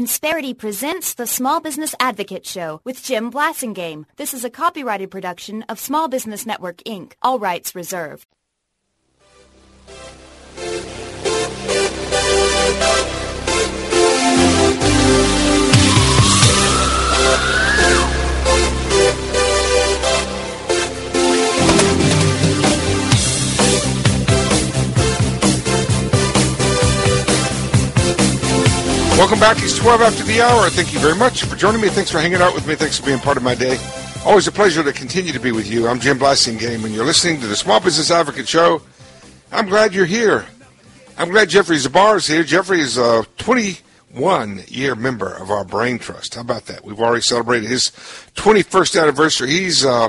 Insperity presents the Small Business Advocate Show with Jim Blasingame. This is a copyrighted production of Small Business Network, Inc. All rights reserved. Welcome back. It's 12 after the hour. Thank you very much for joining me. Thanks for hanging out with me. Thanks for being part of my day. Always a pleasure to continue to be with you. I'm Jim Blasingame, and you're listening to the Small Business Advocate Show. I'm glad you're here. I'm glad Jeffrey Zabar is here. Jeffrey is a 21-year member of our Brain Trust. How about that? We've already celebrated his 21st anniversary. He's an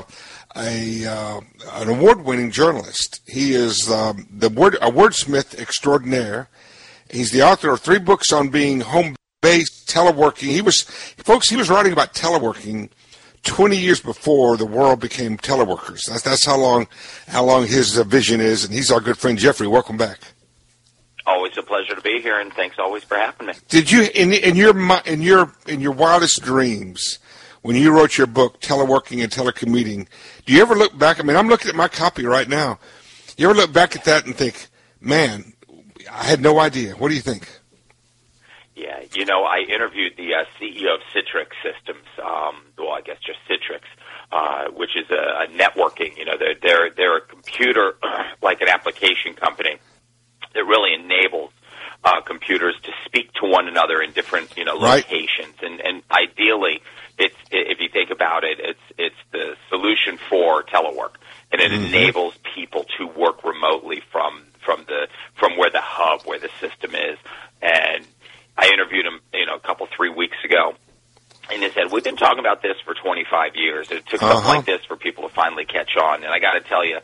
award-winning journalist. He is a wordsmith extraordinaire. He's the author of 3 books on being home-based, teleworking. He was writing about teleworking 20 years before the world became teleworkers. That's how long his vision is. And he's our good friend Jeffrey. Welcome back. Always a pleasure to be here, and thanks always for having me. Did you, in your wildest dreams, when you wrote your book, Teleworking and Telecommuting, do you ever look back? I mean, I'm looking at my copy right now. You ever look back at that and think, man, I had no idea. What do you think? Yeah, I interviewed the CEO of Citrix Systems. I guess just Citrix, which is a networking. They're a computer, like an application company that really enables computers to speak to one another in different, locations. And ideally, if you think about it, it's the solution for telework, and it enables people to work remotely from where the hub, where the system is. And I interviewed him, a couple 3 weeks ago, and he said, we've been talking about this for 25 years. It took something like this for people to finally catch on. And I got to tell you,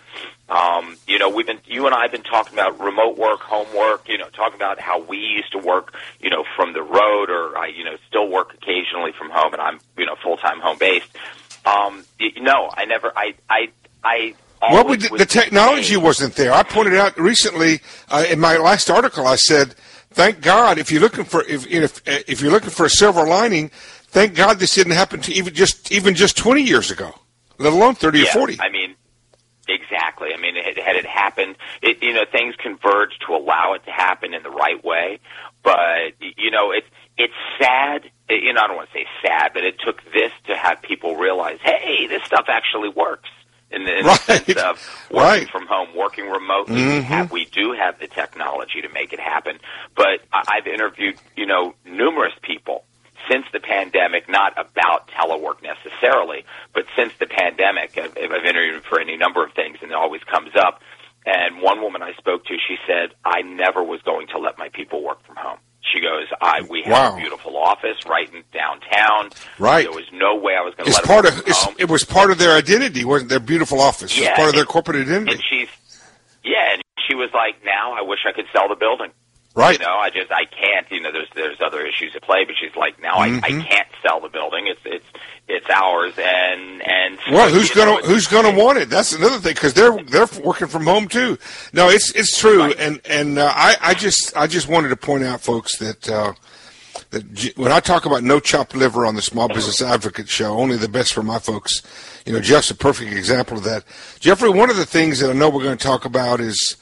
you and I have been talking about remote work, home work, talking about how we used to work, from the road, or I, still work occasionally from home, and I'm, full-time home-based. The technology wasn't there. I pointed out recently in my last article. I said, "Thank God, if you're looking for if you're looking for a silver lining, thank God this didn't happen to even just 20 years ago, let alone 30 or 40." I mean, exactly. I mean, had it happened, things converged to allow it to happen in the right way. But it's sad. I don't want to say sad, but it took this to have people realize, hey, this stuff actually works. In the sense of working from home, working remotely, we do have the technology to make it happen. But I've interviewed, numerous people since the pandemic, not about telework necessarily, but since the pandemic. I've interviewed for any number of things, and it always comes up. And one woman I spoke to, she said, I never was going to let my people work from home. She goes, we have a beautiful office right in downtown. Right. There was no way I was going to let them work from home. It was part of their identity, wasn't their beautiful office? Yeah, it was part of their corporate identity. And she was like, now I wish I could sell the building. Right. I can't. There's other issues at play, but she's like, now I can't sell the building. It's ours, and well, who's gonna want it? That's another thing, because they're working from home too. No, it's true, right. and I just wanted to point out, folks, that when I talk about no chopped liver on the Small Business Advocate Show, only the best for my folks. Jeff's a perfect example of that. Jeffrey, one of the things that I know we're going to talk about is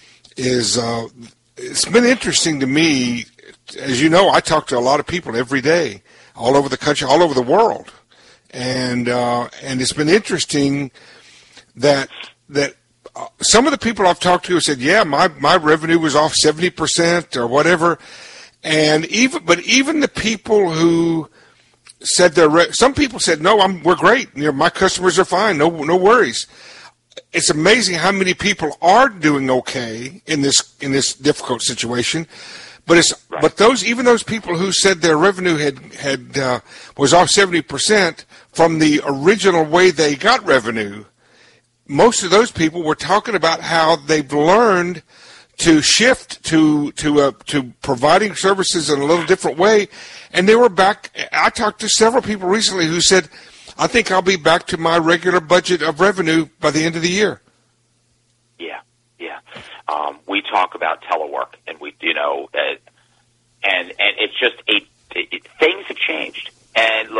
it's been interesting to me. As you know, I talk to a lot of people every day, all over the country, all over the world, and it's been interesting that some of the people I've talked to have said, yeah, my revenue was off 70% or whatever, and even the people who said some people said, no, we're great, my customers are fine, no worries. It's amazing how many people are doing okay in this difficult situation, but even those people who said their revenue was off 70% from the original way they got revenue, most of those people were talking about how they've learned to shift to providing services in a little different way, and they were back. I talked to several people recently who said, I think I'll be back to my regular budget of revenue by the end of the year. Yeah. We talk about telework, and and it's just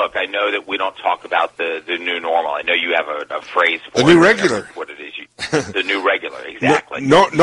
look, I know that we don't talk about the new normal. I know you have a phrase for the new regular. What it is, the new regular, exactly.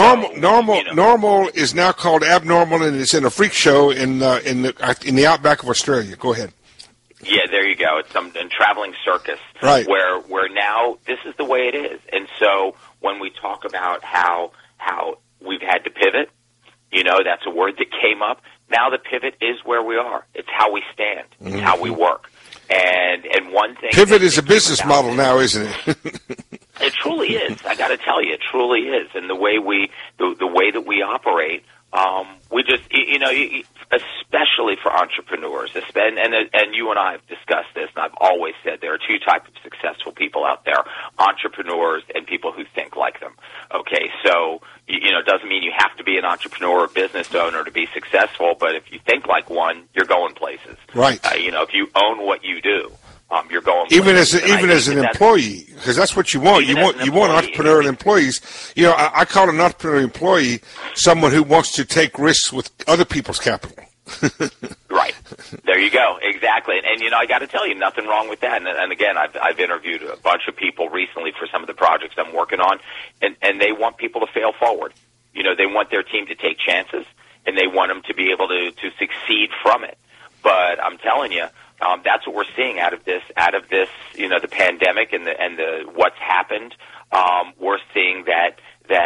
Normal is now called abnormal, and it's in a freak show in the outback of Australia. Go ahead. Yeah, there you go. It's some traveling circus, right? Where now this is the way it is, and so when we talk about how we've had to pivot, that's a word that came up. Now the pivot is where we are. It's how we stand. It's how we work. And one thing... Pivot is a business model now, isn't it? It truly is. I got to tell you, it truly is. And the way that we operate, we just, especially for entrepreneurs, and you and I have discussed this, and I've always said there are two types of successful people out there, entrepreneurs and people who think like them. Okay, so, it doesn't mean you have to be an entrepreneur or business owner to be successful, but if you think like one, you're going places. Right. If you own what you do, you're going even places. Even as an employee, because that's what you want. You want entrepreneurial employees. I call an entrepreneurial employee someone who wants to take risks with other people's capital. Right. There you go. Exactly. And I got to tell you, nothing wrong with that. And again, I've interviewed a bunch of people recently for some of the projects I'm working on, and they want people to fail forward. They want their team to take chances, and they want them to be able to succeed from it. But I'm telling you, that's what we're seeing out of this, the pandemic and the what's happened. We're seeing that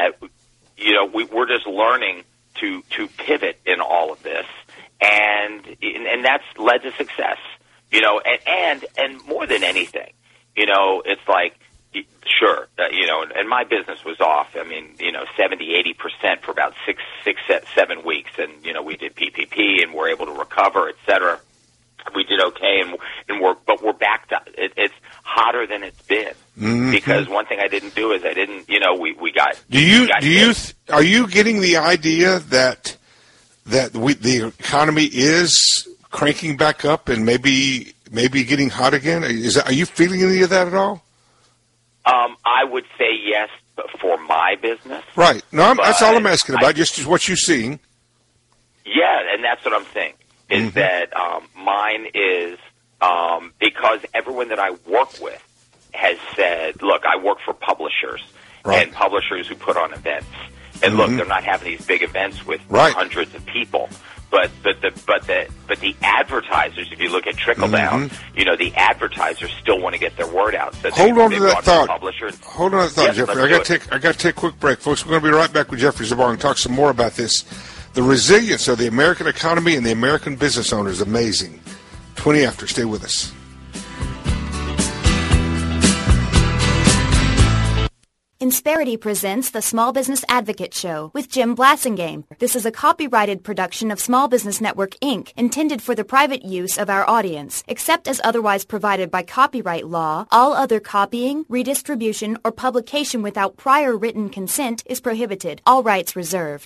we're just learning to pivot in all of this. And that's led to success, and more than anything, it's like, sure, and my business was off. 70-80% for about 7 weeks, and we did PPP and we're able to recover, et cetera. We did okay, but we're back to it. It's hotter than it's been because one thing I didn't do is we got. Are you getting the idea that the economy is cranking back up and maybe getting hot again? Are you feeling any of that at all? I would say yes, but for my business. Right. No, that's all I'm asking about. Just what you're seeing. Yeah, and that's what I'm saying. Is that mine is because everyone that I work with has said, look, I work for publishers and publishers who put on events. And look, they're not having these big events with hundreds of people. But the advertisers, if you look at trickle down, the advertisers still want to get their word out. So Hold on to that thought. Hold on to that thought, Jeffrey. I got to take a quick break, folks. We're going to be right back with Jeffrey Zabar and talk some more about this. The resilience of the American economy and the American business owner is amazing. 20 after. Stay with us. Insperity presents the Small Business Advocate Show with Jim Blasingame. This is a copyrighted production of Small Business Network, Inc., intended for the private use of our audience. Except as otherwise provided by copyright law, all other copying, redistribution, or publication without prior written consent is prohibited. All rights reserved.